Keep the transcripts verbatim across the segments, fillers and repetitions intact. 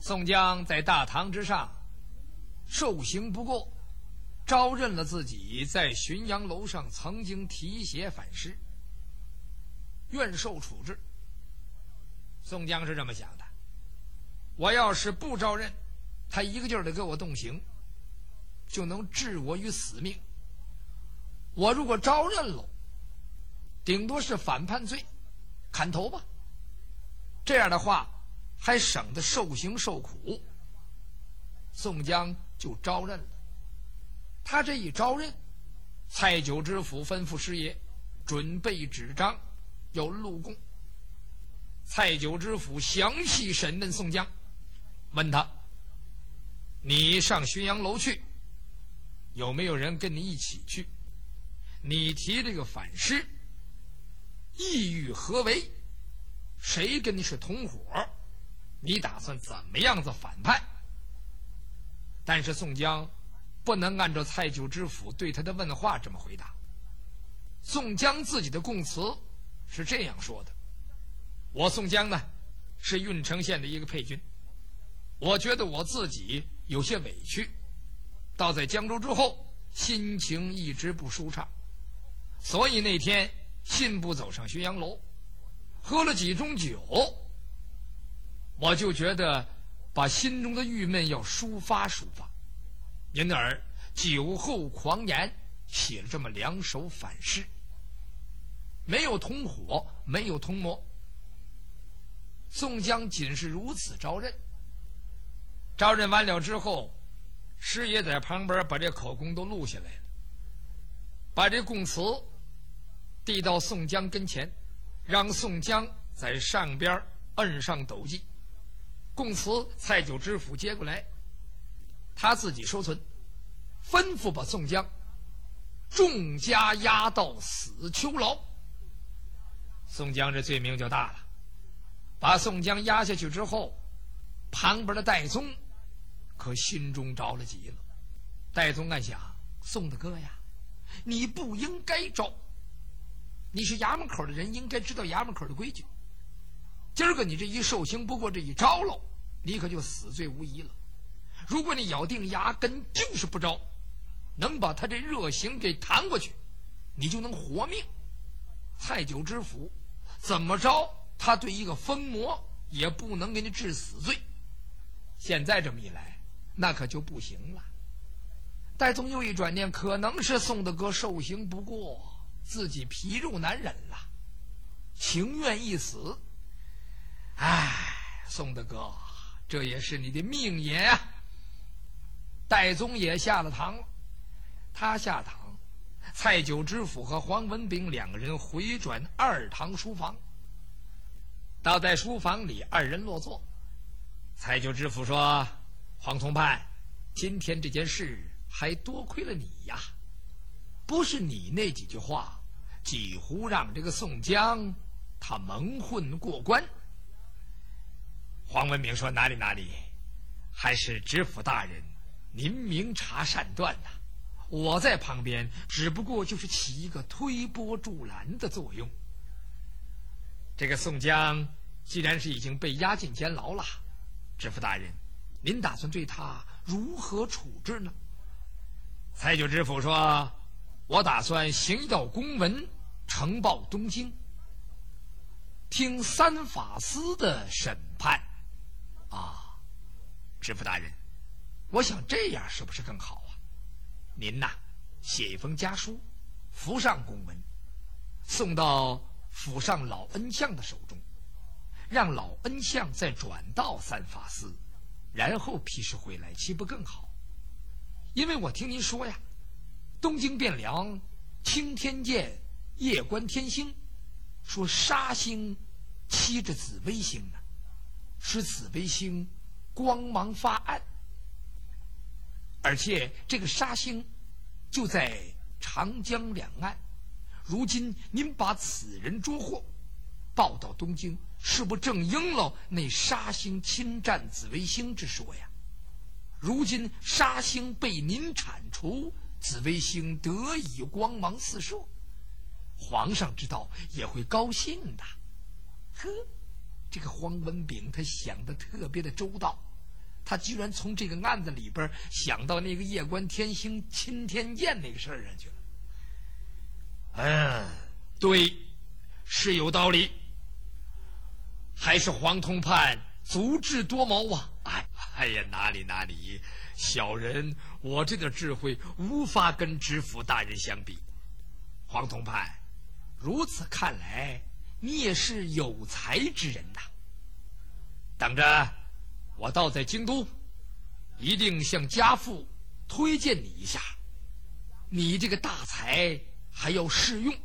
宋江在大堂之上受刑不过，招认了自己在浔阳楼上曾经提携反诗，愿受处置。宋江是这么想的，我要是不招认，他一个劲儿的给我动刑，就能置我于死命。我如果招认了，顶多是反叛罪，砍头吧。这样的话还省得受刑受苦。宋江就招认了。他这一招认，蔡九知府吩咐师爷准备纸张，要录供。蔡九知府详细审问宋江，问他：你上浔阳楼去，有没有人跟你一起去？你提这个反诗，意欲何为？谁跟你是同伙？你打算怎么样子反叛？但是宋江不能按照蔡九知府对他的问话这么回答。宋江自己的供词是这样说的：我宋江呢，是郓城县的一个配军，我觉得我自己有些委屈，到在江州之后心情一直不舒畅，所以那天信步走上浔阳楼，喝了几盅酒，我就觉得把心中的郁闷要抒发抒发，因而酒后狂言，写了这么两首反诗。没有同伙，没有同谋。宋江仅是如此招认。招认完了之后，师爷在旁边把这口供都录下来了，把这供词递到宋江跟前，让宋江在上边摁上斗记。供词蔡九知府接过来，他自己收存，吩咐把宋江重加押到死囚牢。宋江这罪名就大了。把宋江押下去之后，旁边的戴宗可心中着了急了。戴宗暗想：宋大哥呀，你不应该招，你是衙门口的人，应该知道衙门口的规矩。今儿个你这一受刑不过这一招喽，你可就死罪无疑了。如果你咬定牙根就是不招，能把他这热刑给弹过去，你就能活命。蔡九知府怎么着，他对一个疯魔也不能给你治死罪。现在这么一来，那可就不行了。戴宗又一转念，可能是宋大哥受刑不过，自己皮肉难忍了，情愿一死。唉，宋大哥，这也是你的命也啊。戴宗也下了堂了。他下堂，蔡九知府和黄文炳两个人回转二堂书房。到在书房里，二人落座。蔡九知府说：黄同判，今天这件事还多亏了你呀，不是你那几句话，几乎让这个宋江他蒙混过关。黄文炳说：哪里哪里，还是知府大人您明察善断呐、啊，我在旁边只不过就是起一个推波助澜的作用。这个宋江既然是已经被押进监牢了，知府大人，您打算对他如何处置呢？蔡九知府说：我打算行一道公文，呈报东京，听三法司的审判。啊，知府大人，我想这样是不是更好啊？您呐，写一封家书，附上公文，送到府上老恩相的手中，让老恩相再转到三法司，然后批示回来，岂不更好？因为我听您说呀，东京汴梁青天剑，夜观天星，说杀星欺着紫微星呢，使紫微星光芒发暗，而且这个杀星就在长江两岸。如今您把此人捉获，报到东京，是不正应了那杀星侵占紫微星之说呀？如今杀星被您铲除，紫微星得以光芒四射，皇上知道也会高兴的。呵，这个黄文炳他想得特别的周到， 他居然从这个案子里边想到那个夜观天星钦天监那个事儿上去了。嗯，对，是有道理。还是黄通判足智多谋啊！哎，哎呀，哪里哪里，小人我这点智慧无法跟知府大人相比。黄通判，如此看来，你也是有才之人呐。等着，我倒在京都，一定向家父推荐你一下。你这个大才还要适用。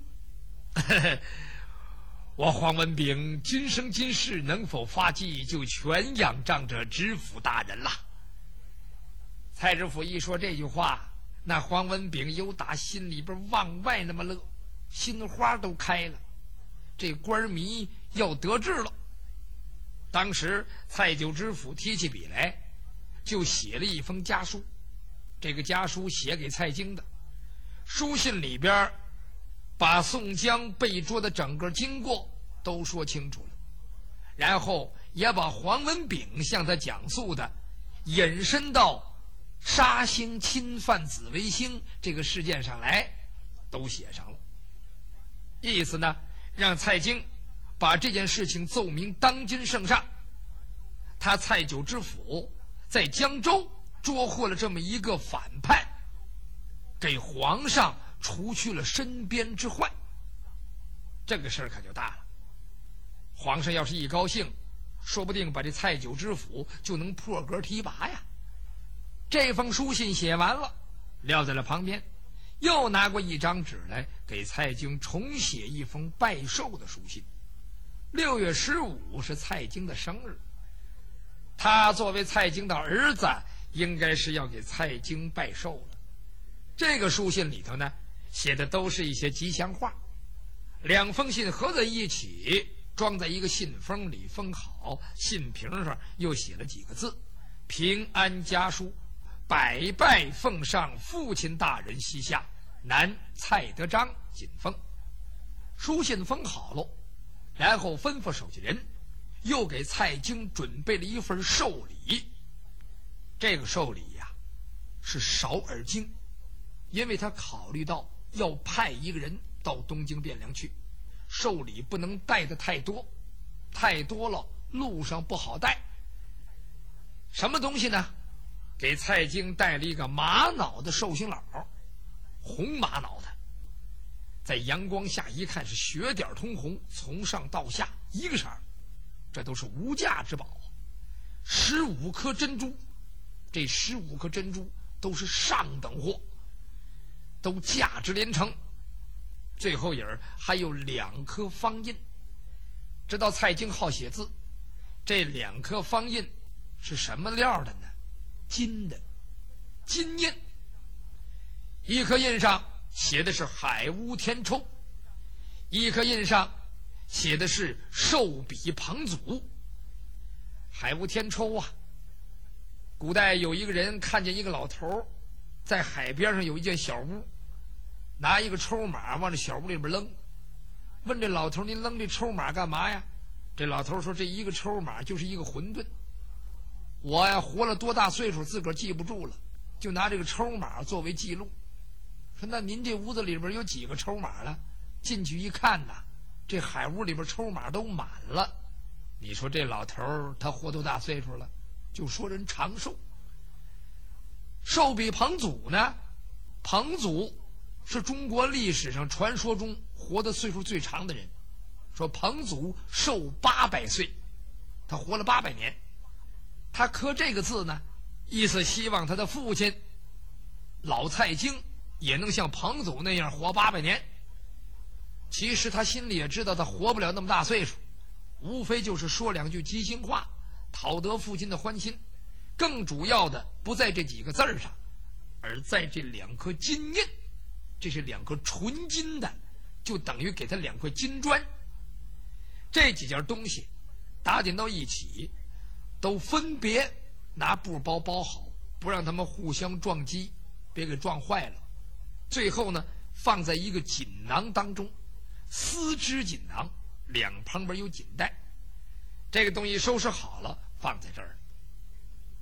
我黄文炳今生今世能否发迹，就全仰仗着知府大人了。蔡知府一说这句话，那黄文炳由打心里边往外那么乐，心花都开了。这官迷要得志了。当时蔡九知府提起笔来，就写了一封家书。这个家书写给蔡京的，书信里边把宋江被捉的整个经过都说清楚了，然后也把黄文炳向他讲述的引申到杀星侵犯紫微星这个事件上来，都写上了。意思呢，让蔡京把这件事情奏明当今圣上。他蔡九知府在江州捉获了这么一个反叛，给皇上除去了身边之患。这个事儿可就大了。皇上要是一高兴，说不定把这蔡九知府就能破格提拔呀。这封书信写完了，撂在了旁边，又拿过一张纸来，给蔡京重写一封拜寿的书信。六月十五是蔡京的生日，他作为蔡京的儿子，应该是要给蔡京拜寿了。这个书信里头呢，写的都是一些吉祥话，两封信合在一起，装在一个信封里封好，信瓶上又写了几个字：平安家书，百拜奉上父亲大人膝下，南蔡德章谨封。书信封好喽，然后吩咐手下人又给蔡京准备了一份寿礼。这个寿礼呀、啊、是少而精，因为他考虑到要派一个人到东京汴梁去，寿礼不能带的太多，太多了路上不好带。什么东西呢？给蔡京带了一个玛瑙的寿星老，红玛瑙的，在阳光下一看是血点通红，从上到下一个色儿，这都是无价之宝。十五颗珍珠，这十五颗珍珠都是上等货，都价值连城。最后影儿还有两颗方印，知道蔡京好写字，这两颗方印是什么料的呢？金的，金印。一颗印上写的是海乌天抽，一颗印上写的是寿比庞祖。海乌天抽啊，古代有一个人看见一个老头在海边上有一间小屋，拿一个抽马往这小屋里边扔，问这老头：“您扔这抽马干嘛呀？”这老头说：“这一个抽马就是一个馄饨，我呀活了多大岁数自个儿记不住了，就拿这个抽马作为记录。”说：“那您这屋子里边有几个抽马了？”进去一看呐，这海屋里边抽马都满了。你说这老头他活多大岁数了？就说人长寿。寿比庞祖呢，庞祖是中国历史上传说中活得岁数最长的人，说庞祖寿八百岁，他活了八百年。他刻这个字呢，意思希望他的父亲老蔡京也能像庞祖那样活八百年。其实他心里也知道他活不了那么大岁数，无非就是说两句吉祥话，讨得父亲的欢心。更主要的不在这几个字上，而在这两颗金印。这是两颗纯金的，就等于给他两块金砖。这几件东西打点到一起，都分别拿布包包好，不让他们互相撞击，别给撞坏了。最后呢，放在一个锦囊当中，丝织锦囊，两旁边有锦带。这个东西收拾好了，放在这儿。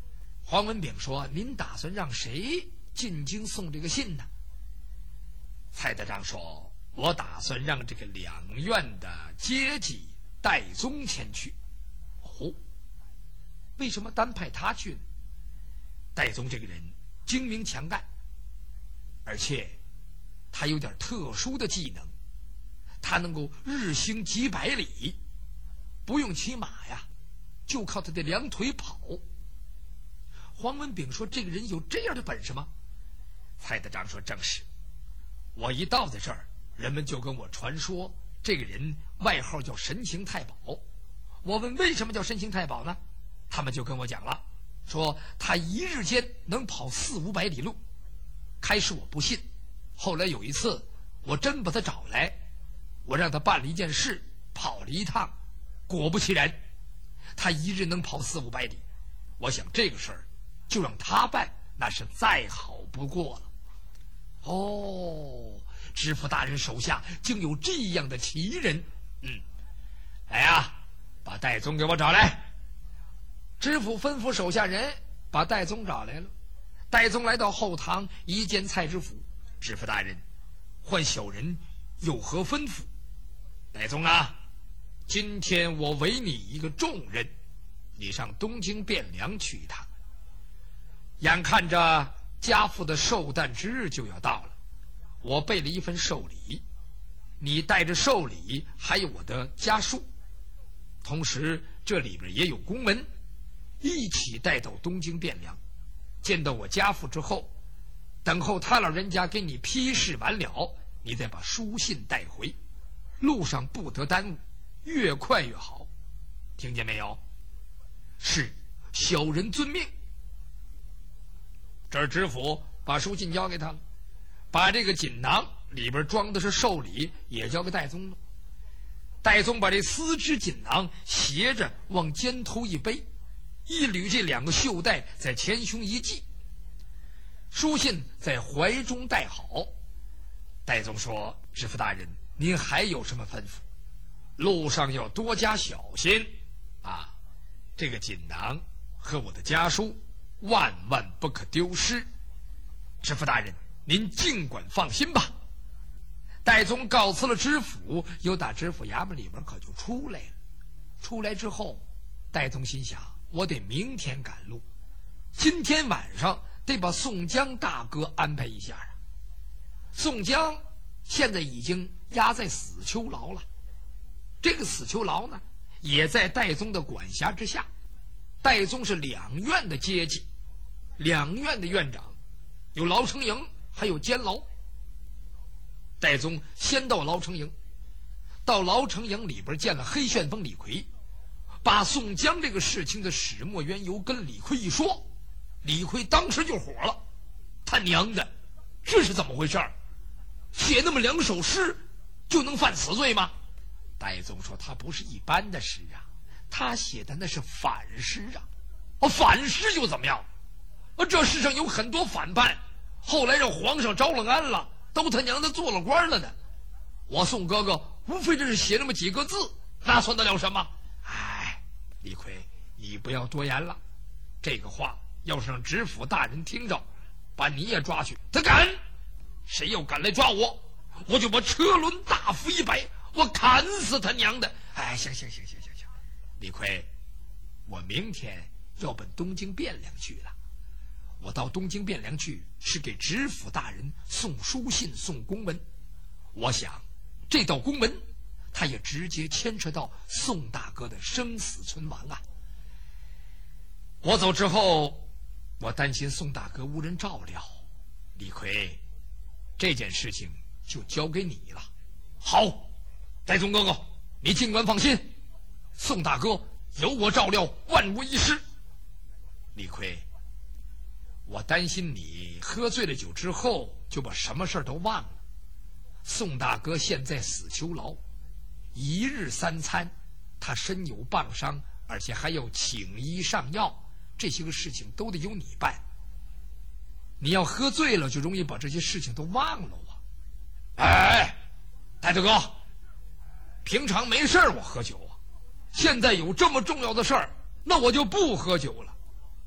黄文炳说：“您打算让谁进京送这个信呢？”蔡德章说：“我打算让这个两院的阶级戴宗前去。”哦，为什么单派他去呢？戴宗这个人精明强干，而且他有点特殊的技能，他能够日行几百里，不用骑马呀，就靠他的两腿跑。黄文炳说：“这个人有这样的本事吗？”蔡德章说：“正是。我一到在这儿，人们就跟我传说这个人外号叫神行太保。我问为什么叫神行太保呢？他们就跟我讲了，说他一日间能跑四五百里路。开始我不信，后来有一次我真把他找来，我让他办了一件事，跑了一趟，果不其然，他一日能跑四五百里。我想这个事儿就让他办，那是再好不过了。哦，知府大人手下竟有这样的奇人。嗯，来呀，把戴宗给我找来。”知府吩咐手下人把戴宗找来了。戴宗来到后堂一见蔡知府：“知府大人，唤小人有何吩咐？”戴宗啊，今天我委你一个重任，你上东京汴梁去一趟。眼看着家父的寿诞之日就要到了，我备了一份寿礼，你带着寿礼还有我的家书，同时这里边也有公文，一起带到东京汴梁。见到我家父之后，等候他老人家给你批示完了，你再把书信带回，路上不得耽误，越快越好，听见没有？是，小人遵命。这儿知府把书信交给他了，把这个锦囊里边装的是寿礼也交给戴宗了。戴宗把这丝织锦囊斜着往肩头一背，一捋这两个袖带在前胸一系，书信在怀中带好。戴宗说：“知府大人，您还有什么吩咐？路上要多加小心啊！这个锦囊和我的家书万万不可丢失。知府大人，您尽管放心吧。”戴宗告辞了知府，又打知府衙门里边可就出来了。出来之后，戴宗心想：我得明天赶路，今天晚上得把宋江大哥安排一下啊。宋江现在已经押在死囚牢了，这个死囚牢呢，也在戴宗的管辖之下。戴宗是两院的阶级，两院的院长，有牢城营，还有监牢。戴宗先到牢城营，到牢城营里边见了黑旋风李逵，把宋江这个事情的始末缘由跟李逵一说，李逵当时就火了：“他娘的，这是怎么回事？写那么两首诗就能犯死罪吗？”戴宗说：“他不是一般的诗啊，他写的那是反诗啊！哦，反诗又怎么样？啊，这世上有很多反叛，后来让皇上招了安了，都他娘的做了官了呢。我宋哥哥无非这是写那么几个字，那算得了什么？哎，李逵，你不要多言了。这个话要是让知府大人听着，把你也抓去。他敢，谁要敢来抓我，我就把车轮大斧一摆，我砍死他娘的！哎，行行行行行行，李逵，我明天要奔东京汴梁去了。我到东京汴梁去是给知府大人送书信送公文，我想这道公文他也直接牵扯到宋大哥的生死存亡啊。我走之后，我担心宋大哥无人照料，李逵，这件事情就交给你了。好，戴宗哥哥，你尽管放心，宋大哥有我照料，万无一失。李逵，我担心你喝醉了酒之后就把什么事都忘了。宋大哥现在死囚牢，一日三餐，他身有棒伤，而且还要请医上药，这些个事情都得由你办。你要喝醉了就容易把这些事情都忘了啊。哎，戴大哥，平常没事我喝酒啊，现在有这么重要的事儿，那我就不喝酒了。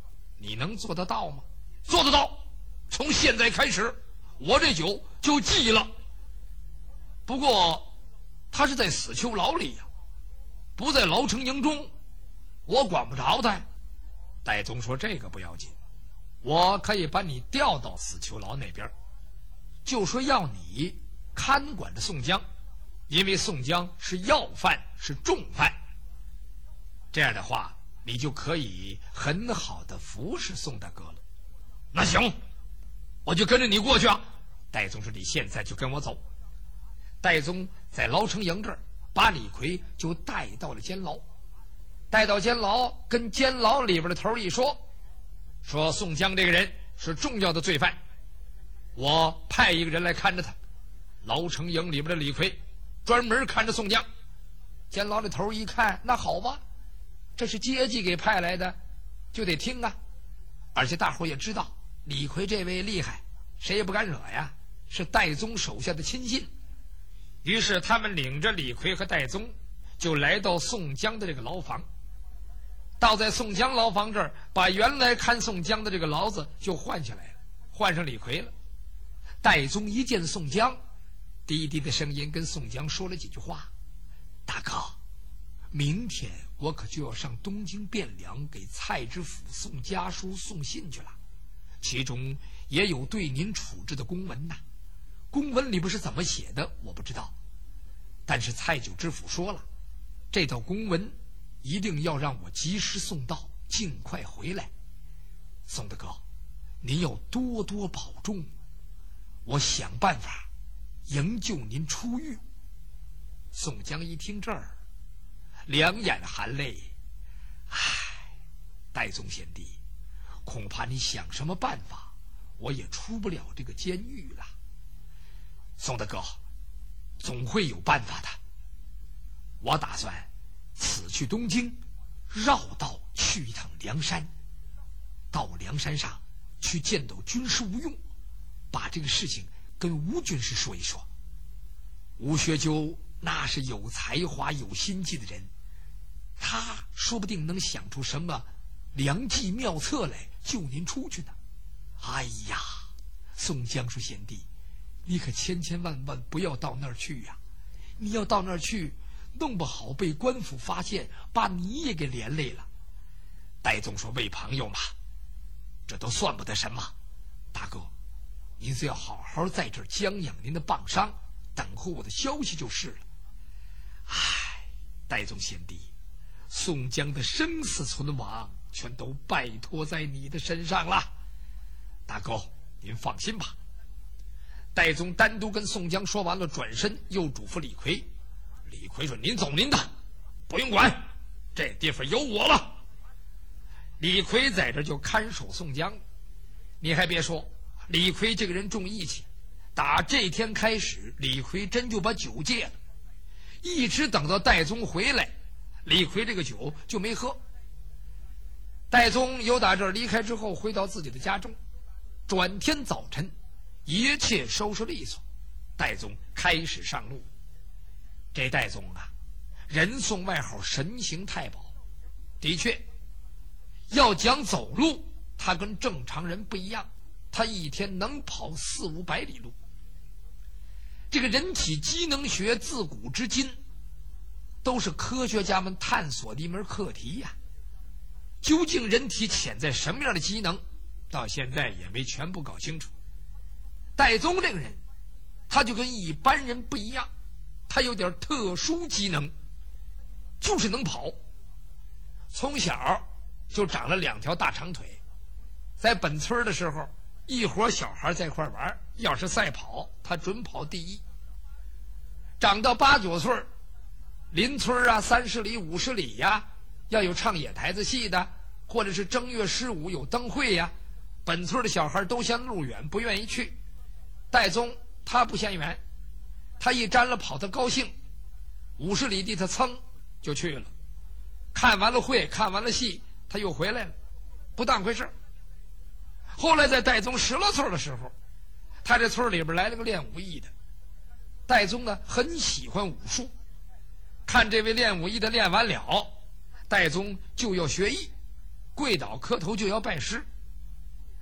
你能做得到吗？做得到。从现在开始，我这酒就记了。不过他是在死囚牢里呀、啊，不在牢城营中，我管不着他。戴宗说：“这个不要紧，我可以把你调到死囚牢那边，就说要你看管着宋江，因为宋江是要犯，是重犯。这样的话，你就可以很好的服侍宋大哥了。”那行，我就跟着你过去啊。戴宗说：“你现在就跟我走。”戴宗在牢城营这儿把李逵就带到了监牢，带到监牢，跟监牢里边的头一说，说宋江这个人是重要的罪犯，我派一个人来看着他。牢城营里边的李逵专门看着宋江。监牢的头一看，那好吧，这是阶级给派来的，就得听啊。而且大伙也知道李逵这位厉害，谁也不敢惹呀，是戴宗手下的亲信。于是他们领着李逵和戴宗就来到宋江的这个牢房。到在宋江牢房这儿，把原来看宋江的这个牢子就换下来了，换上李逵了。戴宗一见宋江，低低的声音跟宋江说了几句话：“大哥，明天我可就要上东京汴梁给蔡知府送家书送信去了，其中也有对您处置的公文呐。公文里边是怎么写的我不知道，但是蔡九知府说了，这道公文一定要让我及时送到，尽快回来。宋大哥，您要多多保重，我想办法营救您出狱。”宋江一听这儿，两眼含泪：“唉，戴宗贤弟，恐怕你想什么办法，我也出不了这个监狱了。”“宋大哥，总会有办法的。我打算此去东京，绕道去一趟梁山，到梁山上去见到军师吴用，把这个事情跟吴军师说一说。吴学究那是有才华有心计的人，他说不定能想出什么良计妙策来救您出去呢。”“哎呀，宋江说贤弟，你可千千万万不要到那儿去呀、啊！你要到那儿去，弄不好被官府发现，把你也给连累了。”戴宗说：“为朋友嘛，这都算不得什么。大哥，您只要好好在这儿将养您的棒伤，等候我的消息就是了。”“唉，戴宗贤弟，宋江的生死存亡全都拜托在你的身上了。大哥，您放心吧。”戴宗单独跟宋江说完了，转身又嘱咐李逵。李逵说：“您走您的，不用管，这地方有我了。”李逵在这就看守宋江。你还别说，李逵这个人重义气，打这天开始，李逵真就把酒戒了，一直等到戴宗回来，李逵这个酒就没喝。戴宗由打这儿离开之后，回到自己的家中，转天早晨一切收拾利索，戴宗开始上路。这戴宗啊，人送外号神行太保。的确，要讲走路，他跟正常人不一样，他一天能跑四五百里路。这个人体机能学自古至今都是科学家们探索的一门课题呀、啊。究竟人体潜在什么样的机能，到现在也没全部搞清楚。戴宗这个人，他就跟一般人不一样，他有点特殊机能，就是能跑。从小就长了两条大长腿，在本村的时候，一伙小孩在一块玩，要是赛跑，他准跑第一。长到八九岁，邻村啊、三十里、五十里呀，要有唱野台子戏的，或者是正月十五有灯会呀，本村的小孩都嫌路远，不愿意去。戴宗他不嫌远，他一沾了跑，他高兴，五十里地他噌就去了。看完了会，看完了戏，他又回来了，不当回事。后来在戴宗十来岁的时候，他这村里边来了个练武艺的。戴宗呢很喜欢武术，看这位练武艺的练完了，戴宗就要学艺，跪倒磕头就要拜师。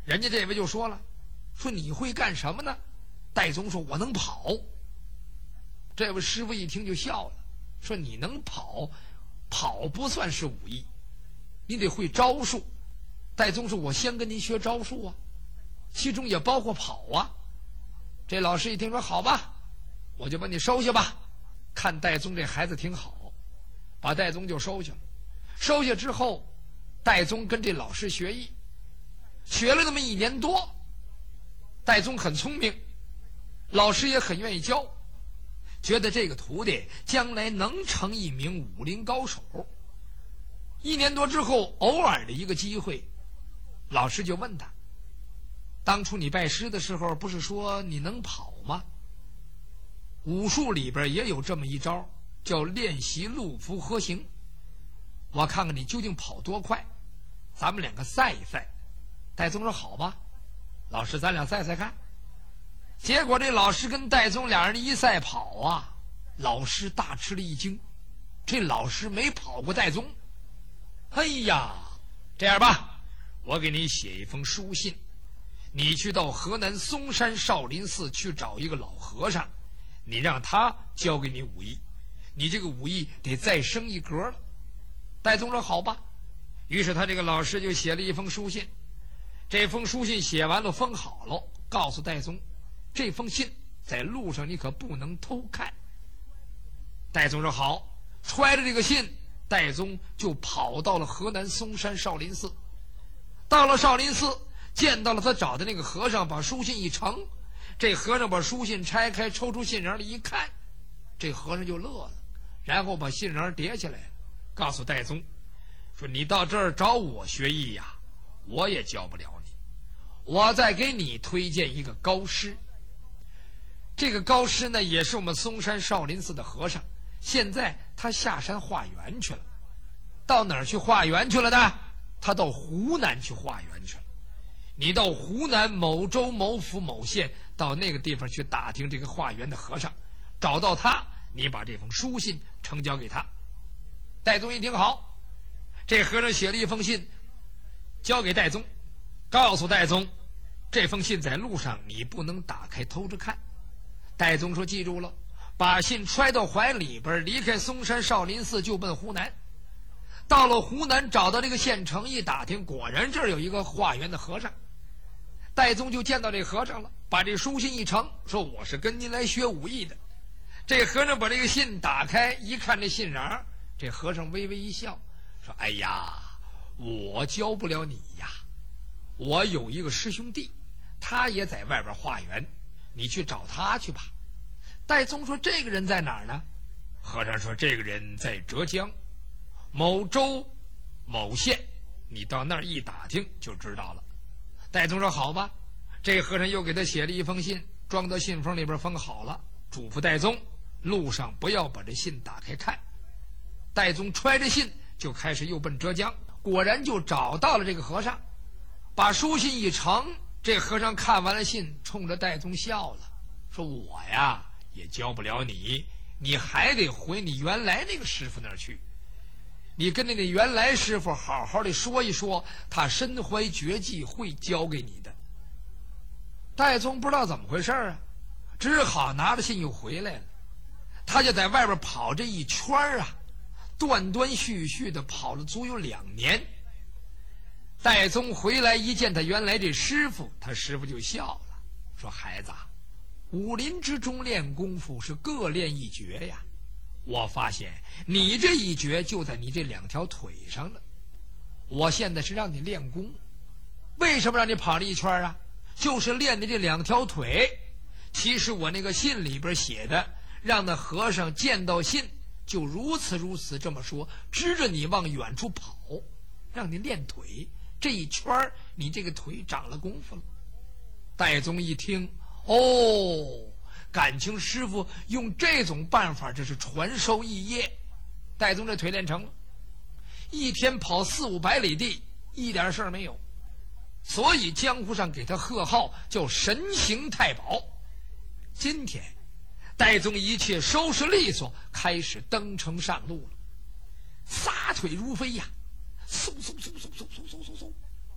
人家这位就说了，说你会干什么呢？戴宗说我能跑。这位师傅一听就笑了，说你能跑，跑不算是武艺，你得会招数。戴宗说我先跟您学招数啊，其中也包括跑啊。这老师一听说好吧，我就把你收下吧。看戴宗这孩子挺好，把戴宗就收下了。收下之后，戴宗跟这老师学艺，学了那么一年多。戴宗很聪明，老师也很愿意教，觉得这个徒弟将来能成一名武林高手。一年多之后，偶尔的一个机会，老师就问他，当初你拜师的时候不是说你能跑吗？武术里边也有这么一招，叫练习路伏合行，我看看你究竟跑多快，咱们两个赛一赛。戴宗说好吧，老师咱俩赛赛看。结果这老师跟戴宗俩人一赛跑啊，老师大吃了一惊，这老师没跑过戴宗。哎呀，这样吧，我给你写一封书信，你去到河南嵩山少林寺去找一个老和尚，你让他教给你武艺，你这个武艺得再升一格了。戴宗说好吧，于是他这个老师就写了一封书信。这封书信写完了，封好了，告诉戴宗，这封信在路上你可不能偷看。戴宗说好，揣着这个信，戴宗就跑到了河南嵩山少林寺。到了少林寺，见到了他找的那个和尚，把书信一呈。这和尚把书信拆开，抽出信笤来一看，这和尚就乐了，然后把信笤叠起来，告诉戴宗说，你到这儿找我学艺呀，我也教不了你，我再给你推荐一个高师。这个高师呢，也是我们嵩山少林寺的和尚，现在他下山化缘去了。到哪儿去化缘去了呢？他到湖南去化缘去了。你到湖南某州某府某县，到那个地方去打听这个化缘的和尚，找到他，你把这封书信呈交给他。戴宗一听好，这和尚写了一封信交给戴宗，告诉戴宗，这封信在路上你不能打开偷着看。戴宗说记住了，把信揣到怀里边，离开嵩山少林寺就奔湖南。到了湖南，找到这个县城一打听，果然这儿有一个化缘的和尚。戴宗就见到这和尚了，把这书信一呈，说我是跟您来学武艺的。这和尚把这个信打开一看，这信笤，这和尚微微一笑，说哎呀，我教不了你呀，我有一个师兄弟，他也在外边化缘，你去找他去吧。戴宗说这个人在哪儿呢？和尚说这个人在浙江某州某县，你到那儿一打听就知道了。戴宗说好吧，这和尚又给他写了一封信，装到信封里边封好了，嘱咐戴宗路上不要把这信打开看。戴宗揣着信就开始又奔浙江，果然就找到了这个和尚，把书信一呈。这和尚看完了信，冲着戴宗笑了，说我呀也教不了你，你还得回你原来那个师傅那儿去，你跟那个原来师傅好好的说一说，他身怀绝技，会教给你的。戴宗不知道怎么回事啊，只好拿着信又回来了。他就在外边跑这一圈啊，断断续续的跑了足有两年。戴宗回来一见他原来这师傅，他师傅就笑了，说孩子，武林之中练功夫是各练一绝呀，我发现你这一绝就在你这两条腿上了，我现在是让你练功。为什么让你跑了一圈啊？就是练你这两条腿。其实我那个信里边写的，让那和尚见到信就如此如此这么说，指着你往远处跑，让你练腿，这一圈你这个腿长了功夫了。戴宗一听，哦，感情师傅用这种办法，这是传授一业。戴宗这腿练成了，一天跑四五百里地，一点事儿没有，所以江湖上给他贺号叫神行太保。今天戴宗一切收拾利索，开始登城上路了，撒腿如飞呀，嗖嗖嗖嗖嗖嗖嗖嗖嗖，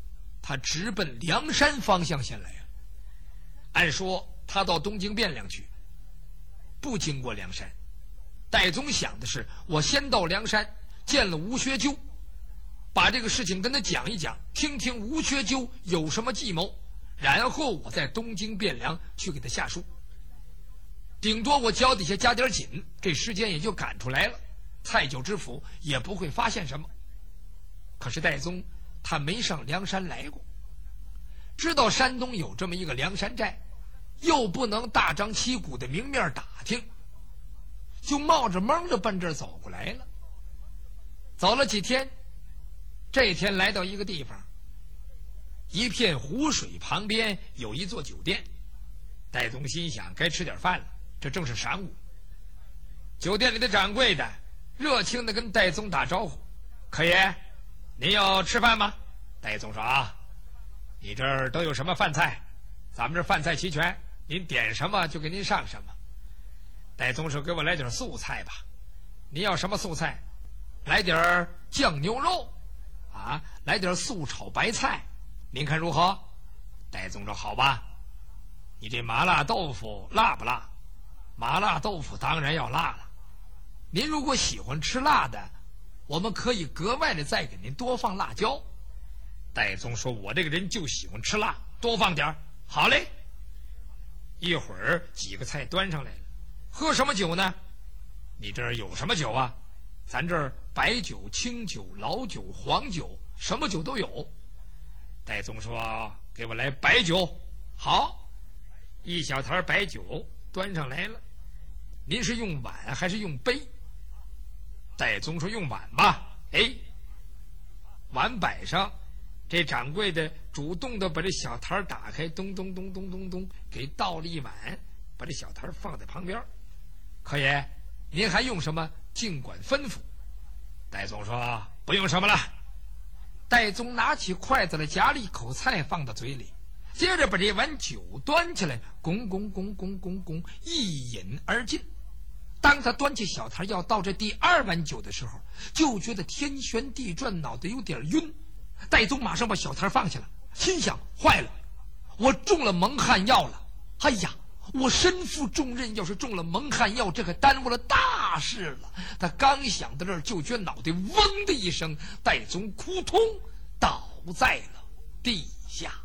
他直奔梁山方向先来了。按说他到东京汴梁去，不经过梁山。戴宗想的是，我先到梁山见了吴学究，把这个事情跟他讲一讲，听听吴学究有什么计谋，然后我在东京汴梁去给他下书。顶多我脚底下加点紧，这时间也就赶出来了，蔡九知府也不会发现什么。可是戴宗他没上梁山来过，知道山东有这么一个梁山寨，又不能大张旗鼓的明面打听，就冒着蒙着奔这儿走过来了。走了几天，这天来到一个地方，一片湖水旁边有一座酒店。戴宗心想，该吃点饭了，这正是晌午。酒店里的掌柜的热情地跟戴宗打招呼：“客爷，您要吃饭吗？”戴宗说：“啊，你这儿都有什么饭菜？咱们这饭菜齐全，您点什么就给您上什么。”戴宗说：“给我来点素菜吧。”“您要什么素菜？”“来点酱牛肉啊，来点素炒白菜，您看如何？”戴宗说：“好吧。你这麻辣豆腐辣不辣？”“麻辣豆腐当然要辣了。您如果喜欢吃辣的，我们可以格外的再给您多放辣椒。”戴宗说：“我这个人就喜欢吃辣，多放点。”“好嘞。”一会儿几个菜端上来了。“喝什么酒呢？”“你这儿有什么酒啊？”“咱这儿白酒、清酒、老酒、黄酒，什么酒都有。”戴宗说：“给我来白酒。”“好。”一小坛白酒端上来了。“您是用碗还是用杯？”戴宗说：“用碗吧。”哎，碗摆上，这掌柜的主动的把这小坛打开，咚咚咚咚咚咚，给倒了一碗，把这小坛放在旁边。“客爷，您还用什么？尽管吩咐。”戴宗说：“不用什么了。”戴宗拿起筷子来夹了一口菜放到嘴里，接着把这碗酒端起来，拱拱拱拱拱拱，一饮而尽。当他端起小坛要倒这第二碗酒的时候，就觉得天旋地转，脑袋有点晕。戴宗马上把小坛放下了，心想：坏了，我中了蒙汗药了！哎呀，我身负重任，要是中了蒙汗药，这可耽误了大事了。他刚想到这儿，就觉得脑袋嗡的一声，戴宗扑通倒在了地下。